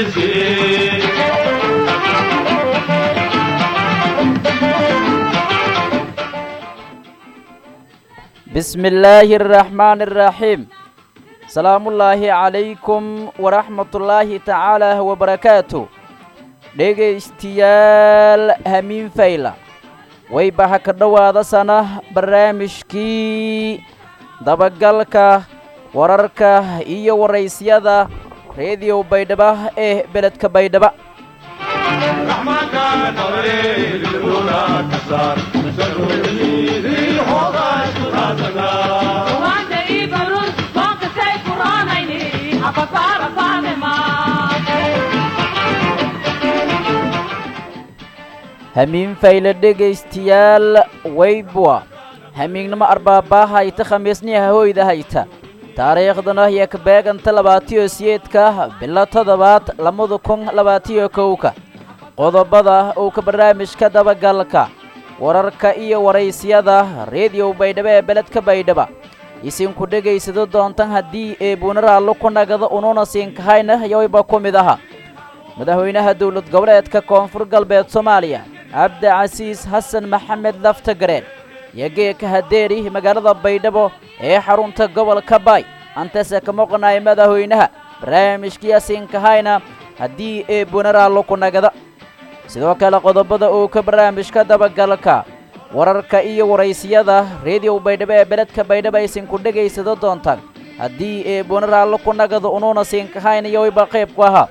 بسم الله الرحمن الرحيم سلام الله عليكم ورحمة الله تعالى وبركاته dhegaystayaal hamiin fayla wayba ha ka dhowaada sana barnaamijkii dabagalka wararka iyo waraysyada reediyo baydhaba ee beledka baydhaba hamiin fayla dhegaystayaal waybwa hamiignimo arbaabaha hayta khamiisniha hoyda hayta taariikhdana ayaa ka beeganta 28ka bilo 7 2021 qodobada uu ka barnaamijka dabagalka wararka iyo waraysyada reediyo baydhaba ee beledka baydhaba isinku dhegaysado doontan haddii ee buunaraalo ku nagada ununa siinkahayna yawayba ku mid aha madaxweynaha dowlad goboleedka koonfur galbeed soomaaliya cabdicasiis xasan maxamed laftagareen yageeka hadeeri magaalada baydhabo ee xarunta gobolka baay antase ka maqnaay madaxweynaha barnaamijkii siinkahayna haddii ee buunaraalo ku nagada sidoo kale qodobada uu ka barnaamijka dabagalka wararka iyo waraysyada reediyo baydhaba ee beledka baydhaba isinku dhegaysado doontaan haddii ee buunaraalo ku nagada ununa siinkahayna yawayba qayb ku ahaa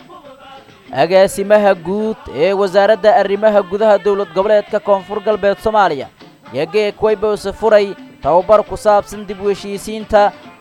agaasimaha guud ee wasaaradda arrimaha gudaha dowlad goboleedka koonfur galbeed soomaaliya yageek wayba use furay tababar ku saabsan dib u heshiisiinta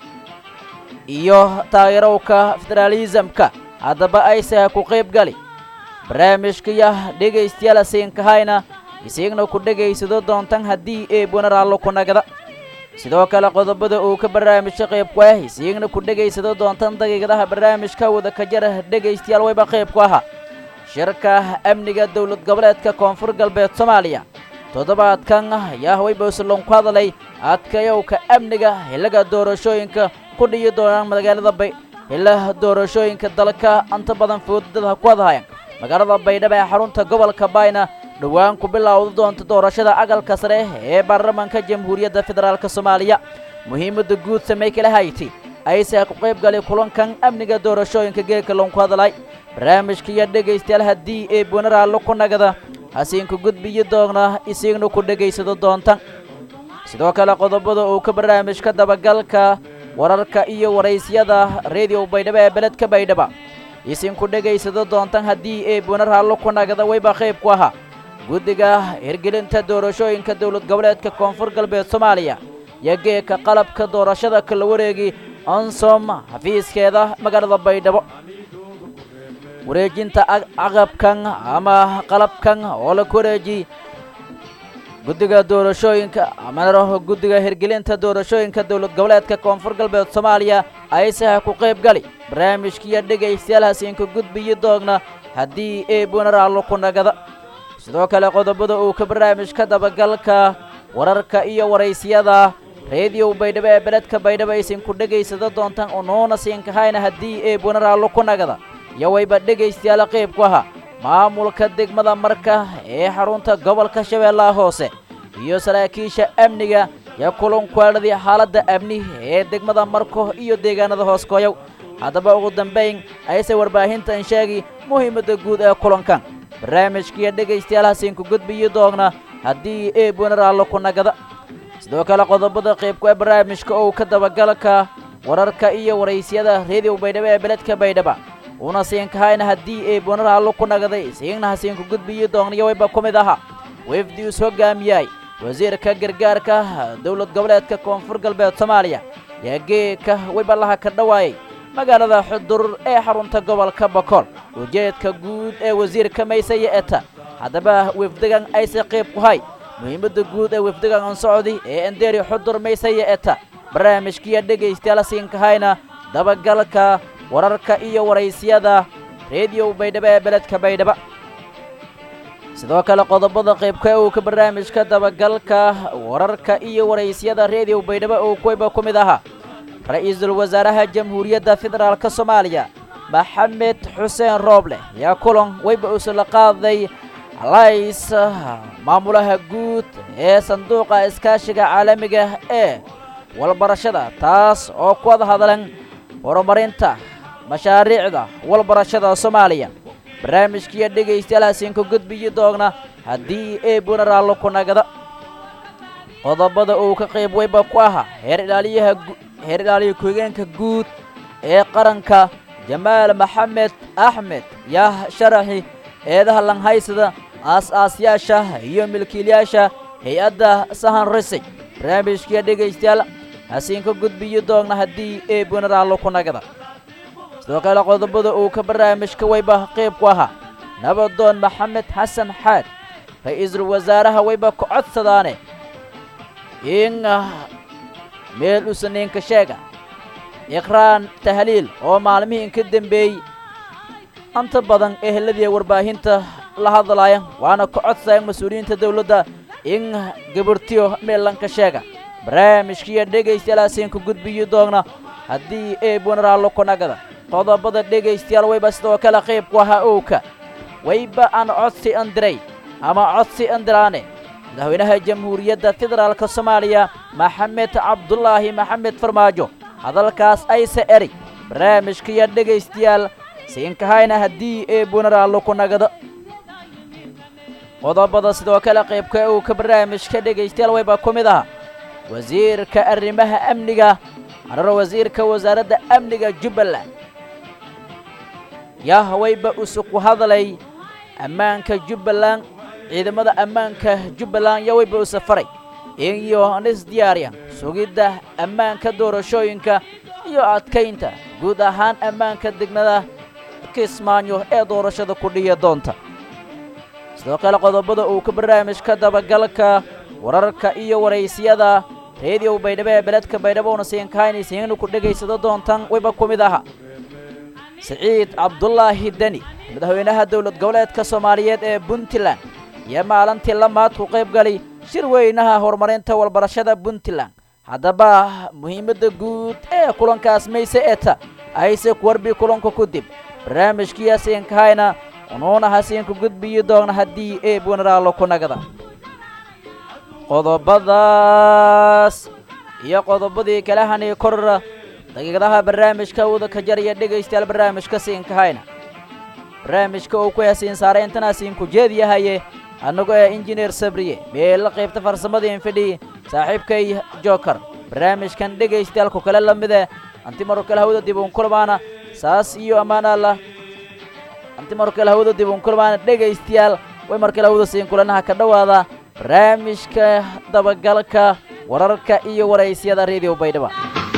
iyo taageerowka federaalisamka haddaba aysaha ku qayb gali barnaamijkaya dhegaystayaal siinkahayna isigna ku dhegaysado doontan haddii ee buunaraalo ku nagada sidoo kale qodobada uu ka barnaamijka qayb ku ah isigna ku dhegaysado doontan daqiiqadaha barnaamijka wada ka jara dhegaystayaal wayba qayb ku ahaa shirka amniga dowlad goboleedka koonfur galbeed soomaaliya toddobaadkan ayaa wayba usalon ku hadalay adkayowka amniga xilliga doorashooyinka ku dhiyi doonaan magaalada xilliga doorashooyinka dalka anta badan foodada ku hadahayaan magaalada baydhaba ee xarunta gobolka baayna dhowaan ku bilowda doonta doorashada aqalka sare ee baarlamaanka jamhuuriyadda federaalka soomaaliya muhiimadda guud samey kala hayti ayse ku qayb galay kulankan amniga doorashooyinka geeka loonku hadalay barnaamijkiiyo dhegaystayaal haddii ee buunaraalo ku nagada hasiinku gudbiyi doona isigna ku dhegaysado doontan sidoo kale qodobada uu ka barnaamijka dabagalka wararka iyo waraysyada reediyo baydhaba ee beledka baydhaba isinku dhegaysado doontan haddii ee buunaraalo ku nagada wayba qayb ku ahaa guddiga hirgelinta doorashooyinka dowlad goboleedka koonfur galbeed soomaaliya yageeka qalabka doorashada kala wareegi onsom xafiiskeeda magaalada baydhabo wareejinta aqabkan ama qalabkan oo la ku wareeji guddiga doorashooyinka amanaho guddiga hirgelinta doorashooyinka dowlad goboleedka koonfur galbeed soomaaliya aysaha ku qayb gali barnaamijkiiyo dhegaystayaal hasiinku gudbiyi doogna haddii ee buunaraalo ku nagada sidoo kale qodobada uu ka barnaamijka dabagalka wararka iyo waraysyada reediyo baydhaba ee beledka baydhaba isinku dhegaysado doontaan unuuna siinkahayna haddii ee buunaraalo ku nagada yawayba dhegaystayaal qayb ku ahaa maamulka degmada marka ee xarunta gobolka shabeellaha hoose iyo saraakiisha amniga ya kulankuaaladii xaaladda amni ee degmada marko iyo deegaanada hooskoyow haddaba ugu dambayn ayse warbaahintan sheegi muhiimadda guud ee kulankan barnaamijkiiyo dhegaystayaal hasiinku gudbiyi doogna haddii ee buunaraalo ku nagada sidoo kale qodobada qaybku ee barnaamijka uu ka dabagalka wararka iyo waraysyada reediyo baydhaba ee beledka baydhaba una siinkahayna haddii ee buunaraalo ku nagaday isiigna hasiinku gudbiyi doogna yawayba ku mid aha wefdi us hogaamiyay wasiirka gargaarka dowlad goboleedka koonfur galbeed soomaaliya yageeka wayba laha ka dhawaayay magaalada xudur ee xarunta gobolka bokool ujeedka guud ee wasiirka maysaya eta haddaba wefdigan ayse qayb ku hay muhiimadda guud ee wefdigan aan socdi ee endeeri xudur maysaya eta barnaamijkiiyo dhegaystayaal siinkahayna dabagalka wararka iyo waraysyada reediyo baydhaba ee beledka baydhaba sidoo kale qodobada qaybka uu ka barnaamijka dabagalka wararka iyo waraysyada reediyo baydhaba uu kuwayba ku mid ahaa ra'iisul wasaaraha jamhuuriyadda federaalka soomaaliya maxamed xuseen rooble yaa kulan wayba usula qaaday alays maamulaha guud ee sanduuqa iskaashiga caalamiga ee walbarashada taas oo ku wada hadlan horumarinta mashaariicda walbarashada Soomaaliya barnaamijkii dhageystayaashin ku gudbiyo doogna haddii ay bunaraalo ku nagada qodobada uu ka qayb wayba ku aha heer ilaaliyaha ku-xigeenka guud ee qaranka Jamaal Maxamed Axmed yaa sharaxi eedaha lanhaysada aas-aasyaasha iyo milkiilayaasha hay'adda sahan risig barnaamijkii dhageystayaal hasiin ku gudbiyo doogna haddii ay bunaraalo ku nagada sidoo kale qodobada uu ka barnaamijka wayba qayb ku aha nabadoon maxamed xasan xaad ra'iisul wasaaraha wayba ku codsadaane in meel usaniinka sheega iqraan tahliil oo maalmihii ka dambeeyay anta badan eheladii warbaahinta la hadlaaya waana ku codsayeen mas'uuliyiinta dawladda in gabartiyo meelanka sheega barnaamijkii dhageystayaashin ku gudbiyo doogna haddii ay bunaraalo ku nagada qodobada dhageystayaal wayba sidoo kale qayb ku aha ooka wayba aan codsi andiray ama codsi andiraane madaxweynaha jamhuuriyadda federaalka Soomaaliya Maxamed Cabdullaahi Maxamed Farmaajo hadalkaas ay eri barnaamijkii dhageystayaal siinkahayna haddii ay bunaraalo ku nagada qodobada sidoo kale qaybka uu ka barnaamijka dhageystayaal wayba ku mid aha wasiirka arrimaha amniga wasiirka wasaaradda amniga Jubbaland yaa wayba usuku hadalay ammaanka Jubbaland ciidamada ammaanka Jubbaland yaa wayba u safaray iyo anis diyaariyan sugidda ammaanka doorashooyinka iyo adkaynta guud ahaan ammaanka degmada Kismaayo ee doorashada ku dhici doonta sidoo kale qodobada uu ka barnaamijka dabagalka wararka iyo wareysiyada radio Baydhabo ee beledka Baydhabo oo siinkaynaysiin ku dhageysado doontan wayba ku mid aha Saciid Cabdullaahi Dani madaxweynaha dawlad goboleedka Soomaaliyeed ee Puntland yaa maalintii lamaad ku qayb galay shir weynaha horumarinta walbarashada Puntland haddaba muhiimadda guud ee kulankaas mayse eta ayse warbi kulanka ku dib barnaamijkii siinkaayna unuuna hasiin ku gudbiyo doogna haddii ay bunaraalo ku nagada qodobadaas iyo qodobadii kala hanay korra daqiiqadaha barnaamijka wada ka jaraya dhageystayaal barnaamijka siinkahayna barnaamijka uu ku hasiin saaray intana siin ku jeediyahay annagu ee injineer Sabriye meel qaybta farsamada infidhi saaxiibkay Joker barnaamijkan dhageystayaal ku kala lamida antimaro kala hawada dib uun kulmaana saas iyo amaana Allah antimaro kala hawada dib uun kulmaana dhageystayaal way mar kala hawada siin kulanaha ka dhawaada barnaamijka dabagalka wararka iyo wareysiyada radio Baydhabo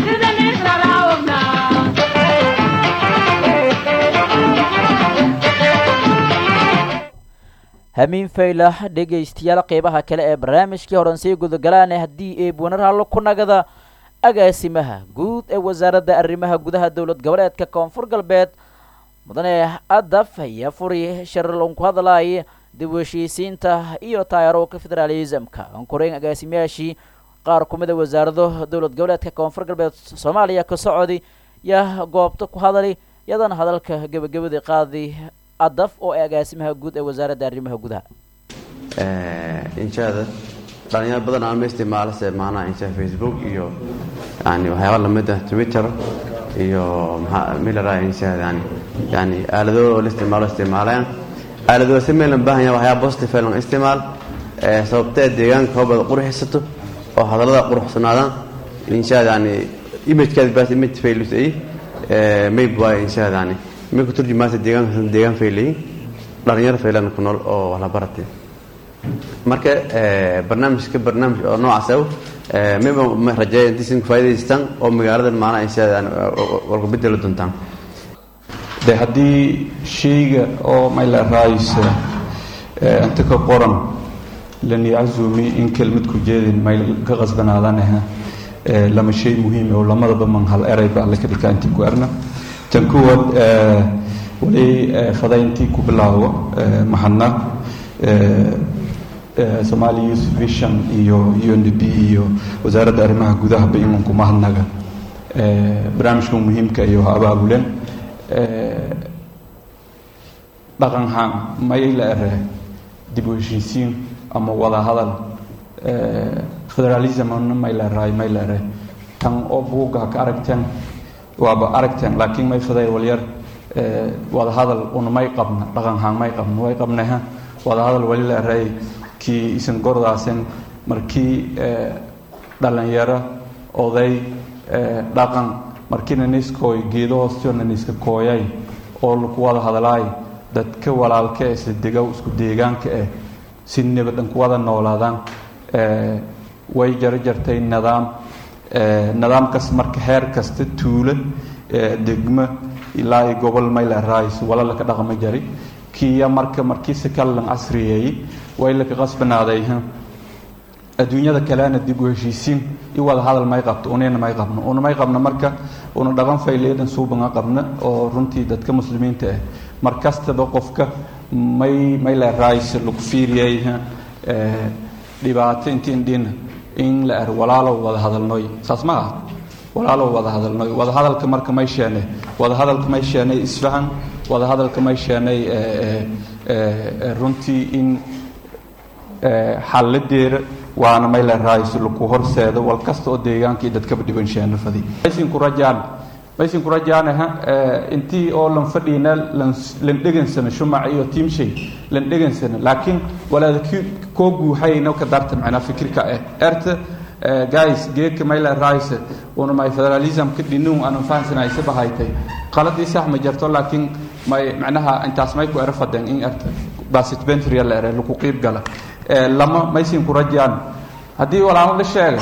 hamiin faylah dhageystayaal qaybaha kale ee barnaamijkii horansii gudagalaan haddii ay bunaraalo ku nagada agaasimaha guud ee wasaaradda arrimaha gudaha dawlad goboleedka Koonfur Galbeed mudane adaf ayaa furi sharloon ku hadlaay dib u heshiisiinta iyo taageerada federalismka ankoreen agaasimayaashii qaar kumida wasaarado dawlad goboleedka Koonfur Galbeed Soomaaliya ka socday yaa goobta ku hadalay yadan hadalka gabagabadii qaaday adaf oo agaasimaha guud ee wasaaradda arrimaha gudaha inshaada dhalinyaro badan aan isticmaalay maana Facebook iyo waxyaabo la mid ah Twitter iyo milera inshaada aalado la isticmaalaan aalado sameeyaan baahan yahay waxyaabo positive ah isticmaal sababtoo deegaanka hobada qurxisato oo hadalada quruxsanaadaan inshaada image-kaad baas image failus maybe waa inshaada ma ku turjumaasa deegaan failay dhalinyaro failan ku nool oo wala baratay marka barnaamij oo noocaas ma rajayn disin faa'iideystaan oo magaalada maana inshaada wal ku bedelo doontaan de haddii shayga oo mayla raayisa inta ka qoran lan yaczumi in kelmad ku jeedin mayl ka qasbanaadanaha lama shay muhiim oo lamadaba man hal eray baa la ka dhigaa intii ku arna tan kuwad wali fadayntii ku bilaawo maxadna Somali Youth Vision iyo UNDP iyo wasaaradda arrimaha gudaha bay'an ku mahadnaga barnaamijka muhiimka iyo abaabulen dhaqan ahaan may la ere dib u heshiisiin ama wada hadal federalism may la ere tan oo buugga ka aragteen waaba aragteen laakiin may faday walyar wada hadal una may qabna dhaqan ahaan may qabna way qabnaha wada hadal wali la ere kii isan gordaasen markii dhalinyaro oday dhaqan markiina niskooy geedo hoostoona niska kooyay oo lagu wada hadlaay dadka walaalka ee isla degow isku deegaanka ah si nabadan ku wada noolaadaan way jarjartay nidaamkaas marka heer kasta tuulo degmo ilaa gobol mayla raayis wala la ka dhaqmo jari kiya markii si kala casriyeeyay way la ka qasbanaaday adduunyada kalena dib u heshiisiin i wada hadal may qabto una may qabno marka una dhaqan fayleedan suuban qabna oo runtii dadka muslimiinta ah markastaba qofka may la raayis lagu fiiriyay dhibaato intiin in la walaalo wada hadalnoy saas ma ah walaalo wada hadalnoy wada hadalka marka may sheenay isfahan wada hadalka may sheenay runtii in xaladeera waana may la raayis lagu horseedo wal kasta oo deegaankii dadka dhiban sheena fadi maysin ku rajaanaha intii oo lan fadhiina lan dhegansana shumac iyo tiimshay lan dhegansana laakiin walaadkii koo guuxayna ka darta macna fikirka guys geedka may la raayis oo may federalism ka dhinu aan fahansanay sabahaytay qaladii sax ma jirto laakiin may macnaha intaas may ku erfadan in basit bentrial la lagu qeyb gala lama maysin ku rajaan hadii walaan la sheegay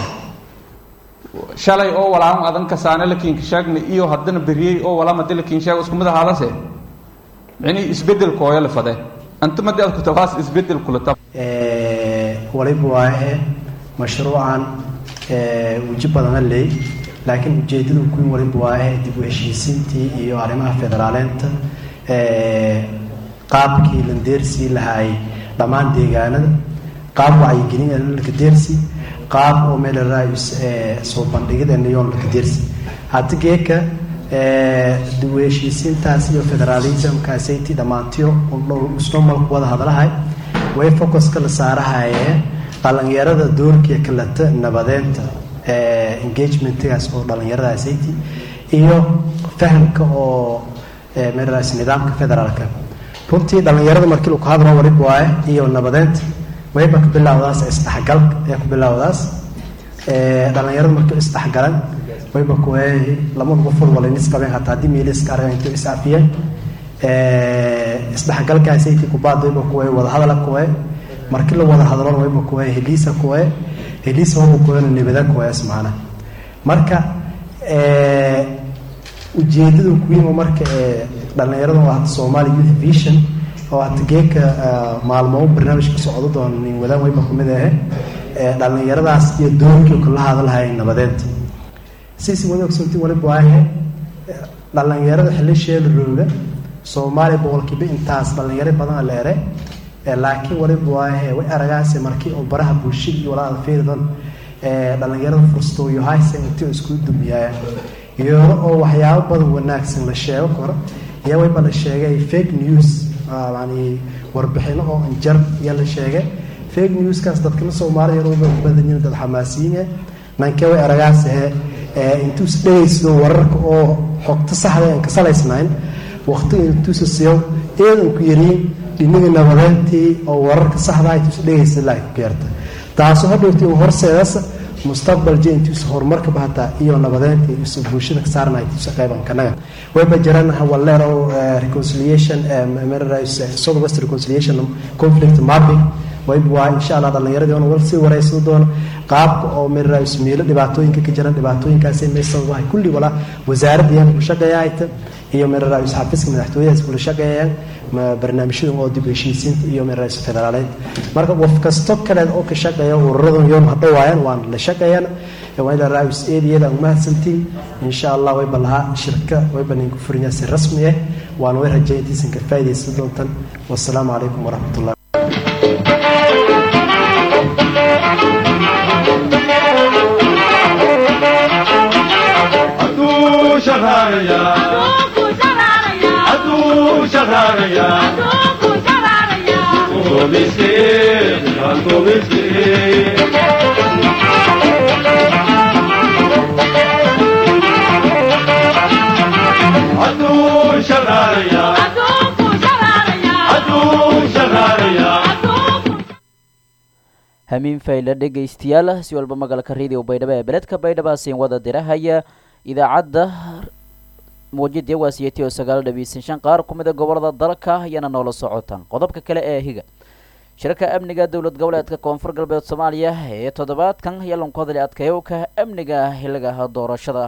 shalay oo walaan adan ka saana laakiin sheegna iyo hadana beriyay oo walaama dilkiin sheeg isku mid ahaadase yani isbedel kooyo la faday anta ma dad ku tawaas isbedel kula tab waliba waa mashruucan wajib badan leey laakiin ujeedadu ku waliba waa dib u heshiisiintii iyo arrimaha federaaleenta qaabkii la deersi lahaay dhamaan deegaanada qaab wacyigelin la deersi qaab oo meel raayis soo bandhigida neon la deersi hadda geeka dib u heshiisiintaas iyo federalism kaasaytii dhamaantiyo oo isnomal wada hadalahay way focus ka la saarahay dhalinyarada doorkiisa kala nabadeenta engagement-gaas oo dhalinyarada asayti iyo fahamka oo meel raayis nidaamka federaalka runtii dhalinyarada markii uu ka hadlo waliba waa iyo nabadeenta way ka bilowdaas isdhaxgal ku bilowdaas dhalinyarada markii isdhaxgalan way ku lama qof wala nis qabeen hatta hadii meelis ka aragay intuu isaafiyeen isdhaxgalkaas ay ku baad way ku wada hadal ku markii la wada hadlo way ku heliisa oo ku nabada ku ismaana marka ujeedadu ku yimo marka dhalinyarada waa Soomaali Youth Vision oo adgeeka maalmo barnaamij ka socdo doon in wadaan way maxkamad dhalinyaradaas iyo doorkii kala hadalhay nabadeed si wada ogsoontii wali baahay dhalinyarada xilishee rooga Soomaali boqolkiiba intaas dhalinyaro badan la eray laakiin wali baahay way aragaas markii oo baraha bulshada iyo walaal fiirdan dhalinyarada fursto iyo haysan intii isku dumiyay iyo oo waxyaabo badan wanaagsan la sheego karo iyo way bal sheegay fake news يعني warbixino oo anjar yala sheegay fake news kaas dadka Soomaaliyeed oo badan yihiin dad xamaasiin manka way aragaas intuu isdhayso wararka oo xogta saxda ah ka salaysnayn waqti intuu siyo eedan ku yiriin dhinaca nabadeyntii oo wararka saxda ah intuu isdhayso la geerta taasoo hadhow horseedas mustaqbal jeenti horumarka bahata iyo nabadeyntii isu bulshada ka saarnay shaqadan kanaga way bajarana hawleero reconciliation south west reconciliation conflict mapping way waa insha Allah dhalinyarada oo wal si wareysan doon qaabka oo meel raayis meelo dhibaatooyinka ka jiraan dhibaatooyinkaas ay meesha waa kulli wala wasaaradda ku shaqeeyayta iyo meel raayis xafiiska madaxtooyada ku shaqeeyaan barnaamijyada oo dib u heshiisiinta iyo meel raayis federaaleed marka qof kasto kale oo ka shaqeeyo ururada yoom hadawayaan waan la shaqeeyaan way la raayis eediyada uma hadsantiin insha Allah way balaha shirka way banin ku furiyaa si rasmi ah waan way rajayntiisan ka faa'iideysan doontan wassalaamu calaykum waraxmatullahi Shahaya hamiin fayle dhegaystayaal si walba magaalka radio baydhabo ee beledka baydhabo siin wada dirahaya idaacadda muujidii waasiyati oo 9.5 qaar kumida gobolada dalka ayana noola socotaan qodobka kale ee higa shirka amniga dawlad goboleedka koonfur galbeed Soomaaliya ee toddobaadkan yeelan ku hadlay adkayowka amniga xilliga doorashada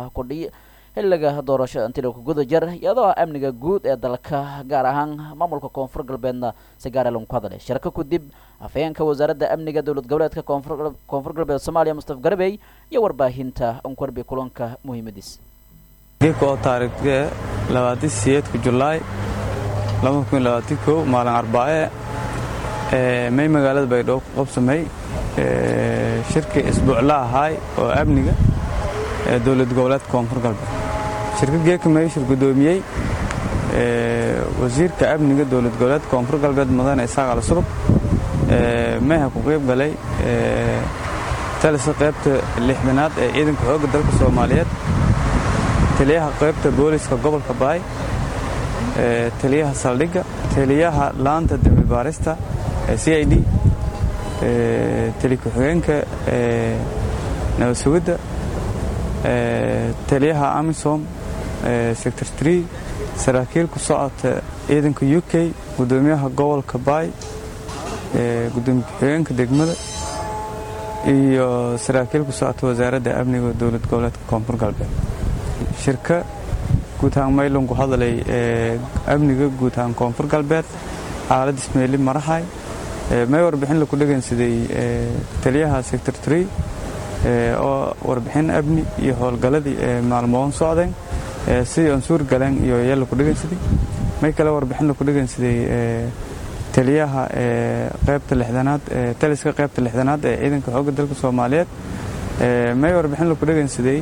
intii lagu guda jir iyadoo amniga guud ee dalka gaar ahaan maamulka koonfur galbeedna si gaar ah lagu hadlay shirka ku dib afayeenka wasaaradda amniga dawlad goboleedka koonfur galbeed Soomaaliya Mustafa Garbey iyo warbaahinta ankorbi kulanka muhiimadiis geeko taariikhda 28 July 2021 maalin Arbaace may magaalada Baydhabo qabsamay shirka isbuucla ahay oo amniga dawlad goboleedka koonfur galbeed shirka geeka may shir gudoomiyay wasiirka amniga dawlad goboleedka koonfur galbeed Mudane Isaaq Al-Surub may ku qayb galay talisa qaybta 6aad ee ciidanka xoogga dalka Soomaaliyeed taliyaha qaybta booliska gobolka Baay taliyaha saldhiga taliyaha laanta dambi baarista CID taliyaha xogeenka nabadsuugida taliyaha AMISOM sector 3 saraakiil ku socota ciidanka UK gudoomiyaha gobolka Baay gudoomiyaha xogeenka degmada iyo saraakiil ku socota wasaaradda amniga dawlad goboleedka koonfur galbeed shirka guud ahaan maylon ku hadlay amniga guud ahaan koonfur galbeed xaalad ismeeli marahay may warbixin lagu dhageysaday taliyaha sector 3 oo warbixin amni iyo howlgaladii maalmoon socdeen si aan suur galeen iyo yeel lagu dhageysaday may kale warbixin lagu dhageysaday taliyaha qaybta 6aad taliska qaybta 6aad ee ciidanka xoogga dalka Soomaaliyeed may warbixin lagu dhageysaday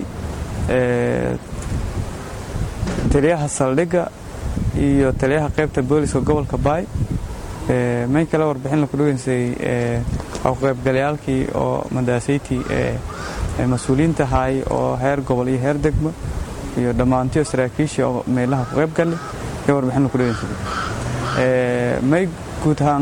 taliyaha saldhiga iyo taliyaha qaybta booliska gobolka Baay may kala warbixin la ku dhageysay qaybgalayaalkii oo madaasayti mas'uuliyiinta hay oo heer gobol iyo heer degmo iyo dhamaantii saraakiisha oo meelaha ku qayb galay ee warbixin la ku dhageysay may guud ahaan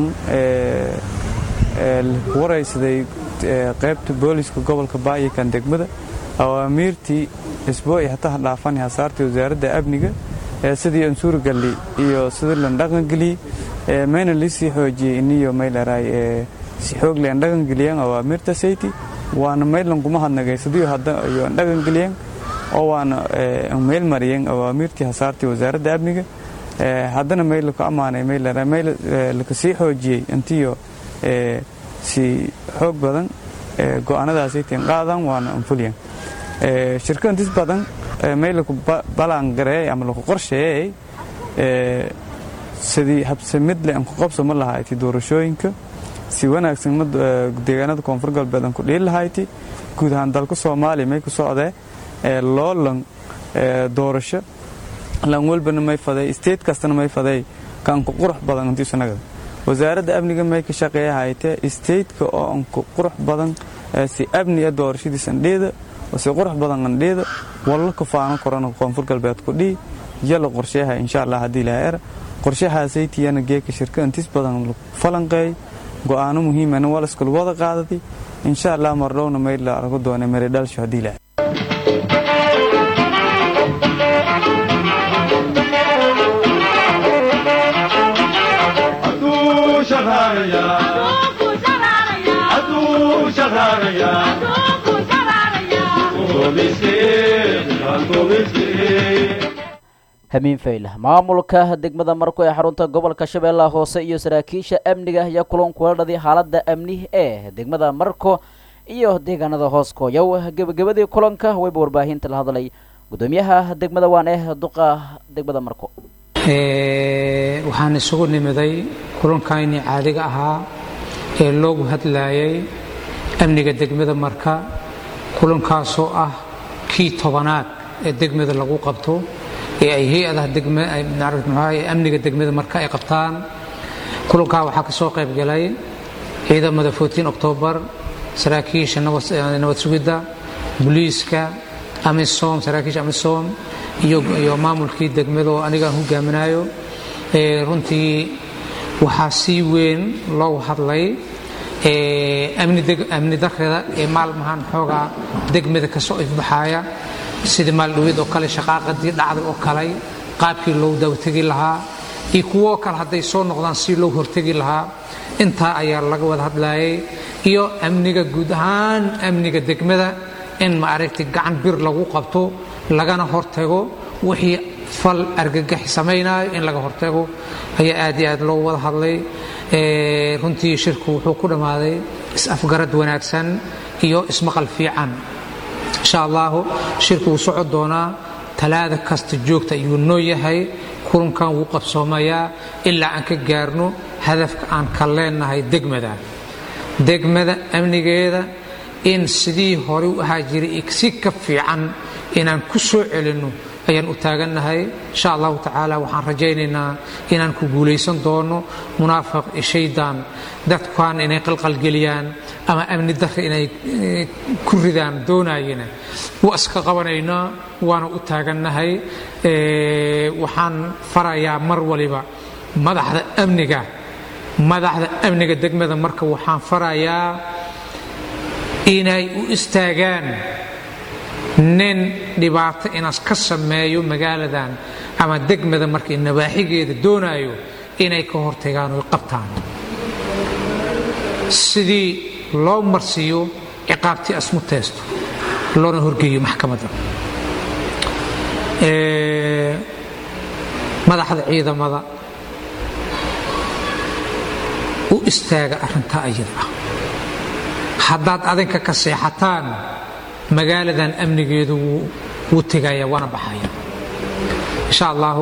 waraysiday qaybta booliska gobolka Baay kan degmada awaamirtii isbuuci hataa dhaafan hasaartii wasaaradda amniga sidii aan suur galay iyo sidii la dhaqan galay mayna lisii xoojiyay iniyo maylaray si xoog leen dhaqan galiyeen awaamirta sayti waana maylan kuma hadnagay sidii hadda iyo dhaqan galiyeen oo waana meel mariyeen awaamirtii hasaartii wasaaradda amniga haddana mayl ku amaanay maylaray mayl la ka sii xoojiyay intiyo si xoog badan go'aanadaas ay qaadan waana anfuliyeen shirkaddan inta badan meel ku balan gareey ama lagu qorsheeyay sidii habsamid leh aan ku qabso ma lahayti doorashooyinka si wanaagsan deegaanada koonfur galbeed ku dheel lahayti guud ahaan dalka Soomaaliya may ku socday loolan doorasho lan walbana may faday state kastana may faday kan ku qurux badan intii sanaga wasaaradda amniga may ka shaqeeyay state-ka oo aan ku qurux badan si amni doorashadiisa dheeda وسي قرح بدن قنديده والله كفانا كورونا koonfur galbeed ku dhii yalla qorshaha insha Allah hadii la eer qorshaha saytiyana geeka shirkad intis badan falanqay go'aano muhiim ah wala iskul wada qaadadi insha Allah marlowna meel la argo doona meel dalsho hadii la hamiin fayle maamulka degmada marko ee xarunta gobolka Shabeellaha Hoose iyo saraakiisha amniga ayaa kulan kula dhaday xaaladda amni ee degmada marko iyo deegaanada hooskooda gabagabadii kulanka way warbaahinta la hadlay gudoomiyaha degmada waan duqa degmada marko waxaan isugu nimiday kulankaynii caadiga ahaa ee loogu hadlayay amniga degmada marka kulankaasoo ah kii 10aad ee degmada lagu qabto ee ay hay'adaha amniga degmada marka ay qabtaan kulankaa waxaa ka soo qayb galay ciidamada 14 October saraakiisha nabad sugidda booliiska amisom saraakiisha amisom iyo maamulkii degmada oo aniga hogaaminayo runtii waxaa si weyn loo hadlay amni darrada ee maalmahan xoogaa degmada ka soo ifbaxaya sida maaldhawid oo kale shaqaaqadii dhacday oo kale qaabkii loo dawtagi lahaa iyo kuwo kale hadday soo noqdaan si loo hortagi lahaa intaa ayaa laga wada hadlayay iyo amniga guud ahaan amniga degmada in ma aragtay gacan bir lagu qabto lagana hortago wixii fal argagax sameynaayo in laga hortago ayaa aad iyo aad loo wada hadlay runtii shirku wuxuu ku dhamaaday is-afgarad wanaagsan iyo ismaqal fiican insha Allah shirku wuu socon doonaa talaada kasta joogta ayuu noo yahay kulankan wuu qabsoomayaa ilaa aan ka gaarno hadafka aan ka leenahay degmada amnigeeda in sidii hore u ahaa jiray si ka fiican inaan ku soo celino ayaan u taagannahay insha Allah taala waxaan rajaynaynaa inaan ku guuleysan doono munaafiq shaydan dadkan inay qalqal geliyaan ama amni darro inay ku ridaan doonayeen waa iska qabanaynaa waana u taagannahay waxaan farayaa mar waliba madaxda amniga degmada marka waxaan farayaa inay u istaagaan nin dhibaato inaas ka sameeyo magaaladan ama degmada markay nabaaxigeeda doonayo inay ka hortagaan oo qabtaan sidii loo marsiyo ciqaabtii asmu teesto loona horgeeyo maxkamadda madaxda ciidamada u istaaga arrinta ayada ah haddaad adinka ka seexataan magaaladan amnigeedu wuu tegaya waana baxaya insha Allah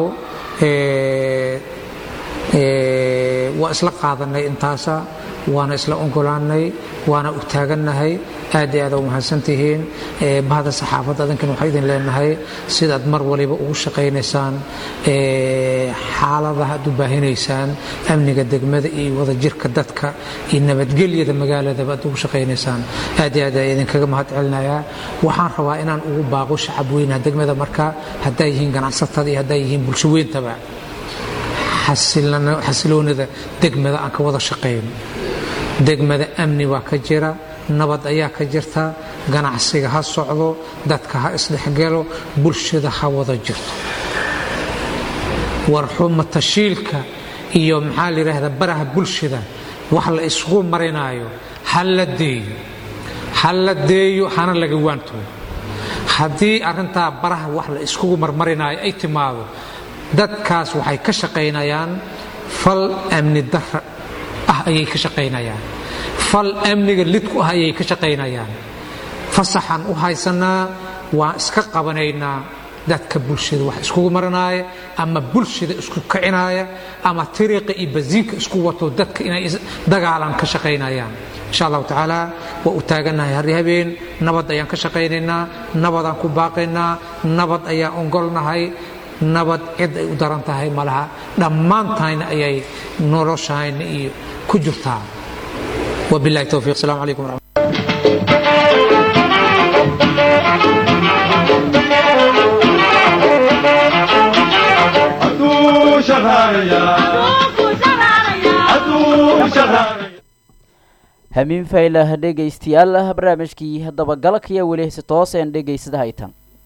waa isla qaadanay intaasa waana isla ogolaanay waana u taagannahay aad iyo aad u mahadsantihiin bahda saxaafadda adinkan waxaan idin leenahay sidaad mar waliba ugu shaqaynaysaan xaaladaha aad u baahinaysaan amniga degmada iyo wadajirka dadka iyo nabadgelyada magaalada aad ugu shaqaynaysaan aad iyo aad idinkaga mahadcelinayaa waxaan rabaa inaan ugu baaqo shacab weynaha degmada marka hadday yihiin ganacsatada iyo hadday yihiin bulsho weyntaba xasiloonida degmada aan ka wada shaqayno degmada amni waa ka jira nabad ayaa ka jirta ganacsiga ha socdo dadka ha isdhexgalo bulshada ha wada jirto warxuma tashiilka iyo maxaa la yiraahdaa baraha bulshada wax la isugu marinayo hal deeyo hana laga waanto haddii arinta baraha wax la isugu marmarinayo ay timaado dadkaas waxay ka shaqaynayaan fal amni darra ah ayay ka shaqaynayaan fal amniga lidku ah ayay ka shaqaynayaan fasaxan u haysanaa waa iska qabanaynaa dadka bulshada wax iskugu marinaya ama bulshada isku kicinaya ama tariiqa iyo baziinka isku wato dadka inay dagaalan ka shaqaynayaan insha Allah taala waa u taaganahay habeen nabad ayaan ka shaqaynaynaa nabadaan ku baaqaynaa nabad ayaan ongolnahay nabad cid ay u daran tahay malaha dhammaantaayna ayay noloshayna iyo ku jirtaa wabillahi tawfiiq assalamu alaykum hamiin faylah dhegaystayaal barnaamijkii dabagalka iyo weli si toos aan dhegaysada haytan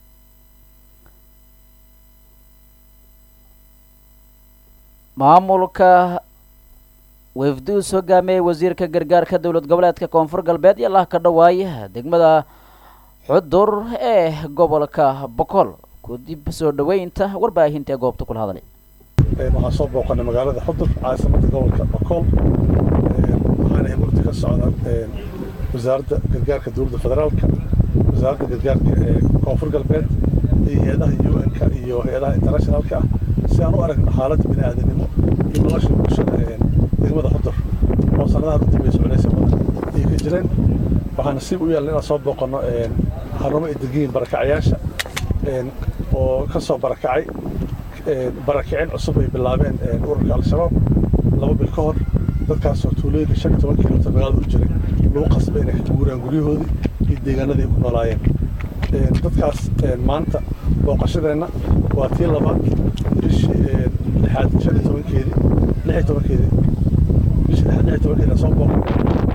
maamulka wafduus hogaamiyey wasiirka gargaarka dowlad goboleedka koonfur galbeed iyo allah ka dhawaaya degmada xudur ee gobolka boqol kadib soo dhaweynta warbaahinta ee goobta kula hadlay waxaan soo booqanay magaalada xudur caasimadda gobolka boqol waxaana himurti ka socda wasaaradda gargaarka dowladda federaalka wasaaradda gargaarka ee koonfur galbeed iyo hay-adaha UN-ka iyo hay-adaha internationalka ah si aan u aragno xaaladda bini'aadanimo iyo nolosha bulshada degmada xudur oo sanadaha u dambeysay culaysyo badan ay ka jireen waxaan nasiib u yeelnay inaan soo booqanno xarumo ay degiin barakacayaasha oo ka soo barakacay barakicin cusub ay bilaabeen ururka al-shabaab laba bil ka hor dadkaasoo tuulooyinka 15 kilomitir magaalada u jiray lagu qasbay inay ka guuraan guryahoodii iyo deegaanadii ay ku noolaayeen dadkaas maanta booqashadeenna waa tii labaad bishii 16-keedii bishii 16-keedii soo booqday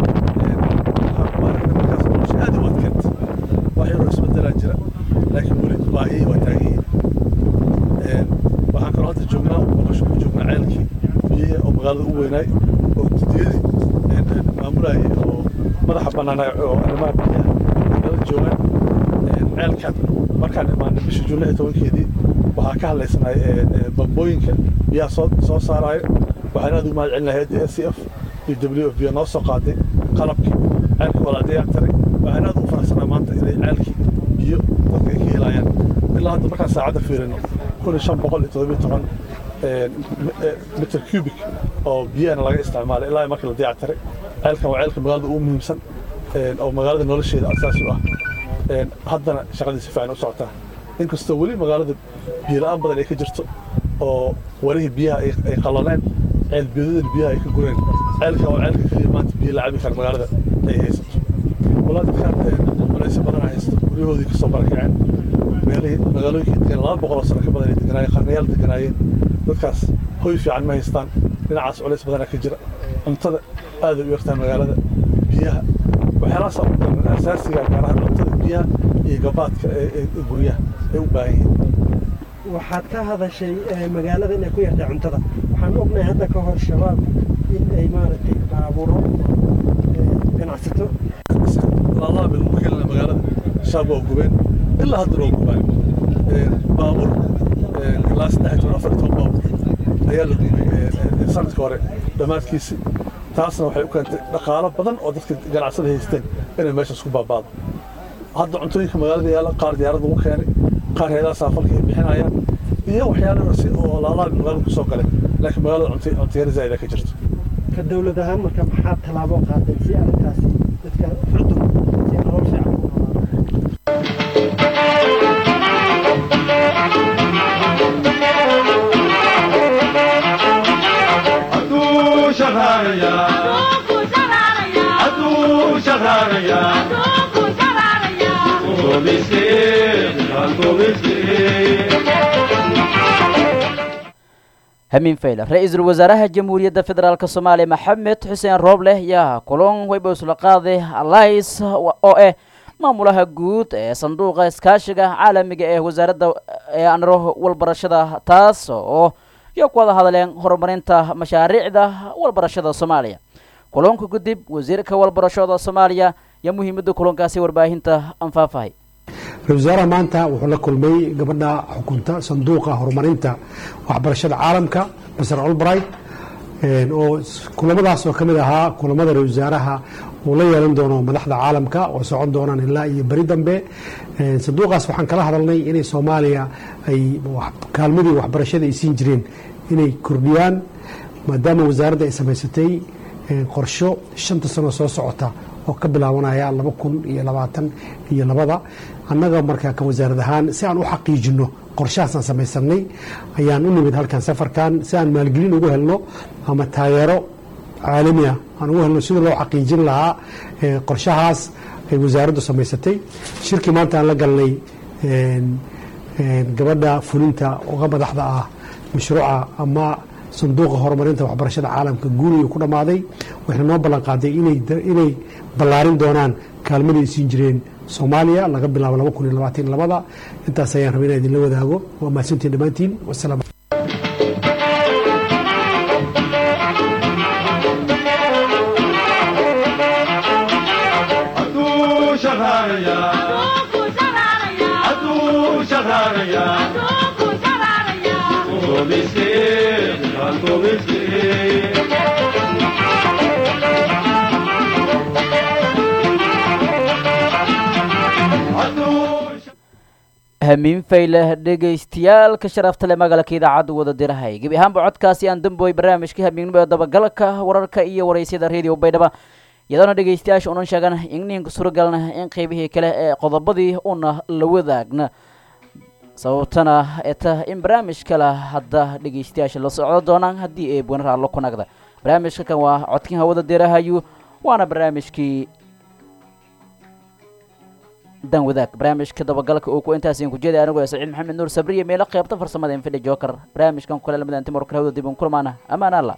markaas nolosha aad u adkeed wax yaroo isbedelaa jira laakiin weli baahiyey waa taagan yihiin waxaan kaloo hadda joognaa booqasho ku joognaa ceelkii biyihii oo magaalada u weynaay oo gudiyadii maamulayay oo madaxa bannaanay oo arrimaha biyaha nala joogaan ceelkan markaan imaanay bishii Juun 16-keedii waxaa ka hadlaysanay bambooyinka biyaha soo saaraayo waxaan aad ugu mahad celinahay hay'adda SCF iyo WFP noo soo qaaday qalabkii ceelkii waa la dayactiray waxaan aad ugu faraxsanaa maanta inay ceelkii biyo dadka ay ka helayaan ilaa hadda markaan saacadda fiirino 1517 mitir cubic oo biyana laga isticmaalay ilaa markii la dayactiray ceelkan waa ceelka magaalada ugu muhiimsan oo magaalada nolosheeda asaasi u ah haddana shaqadii si fiican u socotaa inkastoo weli magaalada biyo la'aan badan ay ka jirto oo warihii biyaha ay qallaleen ceel biyoodada biyaha ay ka gureen ceelka waa ceelka kaliya maanta biyo la cabi kara magaalada ay haysato walaa dadkaan culaysyo badan haysto guryahoodii kasoo barakaceen magaalooyinka degan 200 sano ka badan ay deganaayeen qarnayaal deganaayeen dadkaas hoy fiican ma haystaan dhinacaas culays badan ka jira cuntada aad u yartaan magaalada biyaha waxyaalahaas asaasiga gaar ahaan cuntada biyaha iyo gabaadka ee guryaha ay u baahan yihiin waxaad ka hadashay magaalada inay ku yartay cuntada waxaan ognahay hadda ka hor shabaab in ay maaragtay baabuuro ganacsato laalaab lagu keenay magaalada shabaab waa gubeen ilaa hadda loo gubaan baabuur ilaa 3-4 baabuur ayaa la gubay sanadkii hore dhammaadkiisii taasna waxay u keentay dhaqaalo badan oo dadka ganacsada haysteen inay meeshaas ku baabaado hadda cuntooyinka magaalada yaala qaar diyaarad lagu keenay qaar hay'adaha saafalka ay bixinayaan iyo waxyaalo oo laalaab magaalada ku soo galay laakiin magaalada cunto zaid ka jirto ka dawlad ahaan marka maxaa talaabo qaaday si arrintaasi dadka xudur si nolol fiican u hamiin fayla ra-iisul wasaaraha jamhuuriyadda federaalk soomaaliya maxamed xuseen rooble yaa kulan wayba isla qaaday alais oo maamulaha guud ee sanduuqa iskaashiga caalamiga ee wasaaradda anro walbarashada taas oo iyo ku wada hadleen horumarinta mashaariicda walbarashada soomaaliya kulanka kadib wasiirka walbarashada soomaaliya yaa muhiimadda kulankaasi warbaahinta anfaafahay ra-iisul wasaaraha maanta wuxuu la kulmay gabadha xukunta sanduuqa horumarinta waxbarashada caalamka Mr. Albright oo kulamadaas oo kamid ahaa kulamada ra-iisul wasaaraha uu la yeelan doono madaxda caalamka oo socon doonaan ilaa iyo bari dambe sanduuqaas waxaan kala hadalnay inay Soomaaliya ay kaalmadii waxbarashada ay siin jireen inay kordhiyaan maadaama wasaaradda ay samaysatay qorsho 5 sano soo socota oo ka bilaabanaya 2022 annaga markaa ka wasaarad ahaan si aan u xaqiijino qorshahaasaan samaysanay ayaan u nimid halkan safarkan si aan maalgelin ugu helno ama taageero caalami ah aan ugu helno sida loo xaqiijin lahaa qorshahaas ay wasaaraddu samaysatay shirkii maanta aan la galnay gabadha fulinta uga madaxda ah mashruuca ama sanduuqa horumarinta waxbarashada caalamka guuriga ku dhamaaday waxay noo ballan qaaday inay ballaarin doonaan kaalmadii siin jireen Soomaaliya laga bilaabo 2022 intaas ayaan rabay inaan idin la wadaago waa mahadsantiin dhammaantiin wasalaam hamiin fayle dhegaystayaal ka sharafta leh magaalka idaacadda wada dirahay gebi ahaanba codkaasi aan damboy barnaamijka hamiinnimo ee dabagalka wararka iyo waraysyada radio baydhaba iyadoona dhegaystayaasha unan sheegan inninka suuragalna in qaybihii kale ee qodobadii una la wadaagna sababtana eta in barnaamij kale hadda dhegaystayaasha la socdo doonaan haddii ay buunar allo ku nagda barnaamijka kan waa codkin hawada deerahayu waana barnaamijkii dan wadaag barnaamijka dabagalka uu ku intaas ku jeeday anigu Saciid Maxamed Nuur Sabriye meelo qaybta farsamada in fidhi Joker barnaamijkan kale lamada inta mar kale hawada dib u kulmaana amaan Allah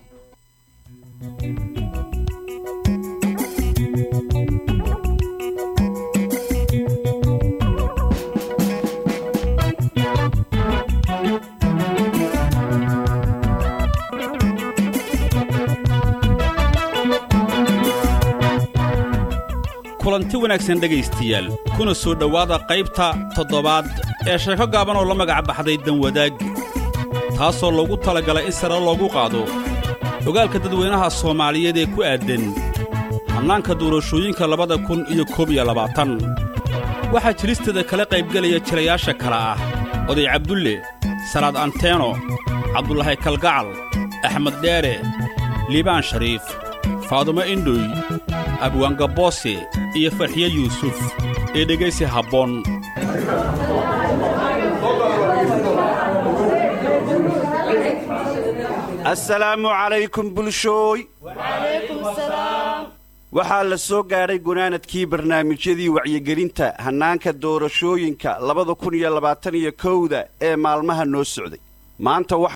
kulanti wanaagsan dhagaystiyaal kuna soo dhawaada qaybta 7aad ee sheeko gaaban oo la magac baxday dan wadaag taasoo lagu talagalay in sare loogu qaado ogaalka dadweynaha Soomaaliyeed ee ku aadan hannaanka doorashooyinka 2021 waxaa jilisteeda kala qaybgalaya jilayaasha kala ah oday Cabdulle Salaad Anteeno Cabdullaahi Kalgacal Axmed Dheere Liibaan Shariif Faadumo Indhoy Abwaanga Boose iyo Farxiye Yuusuf ee dhegaysi habboon assalaamu calaykum bulshooy waxaa la soo gaadhay gunaanadkii barnaamijyadii wacyigelinta hannaanka doorashooyinka 2021 ee maalmaha noo socday maanta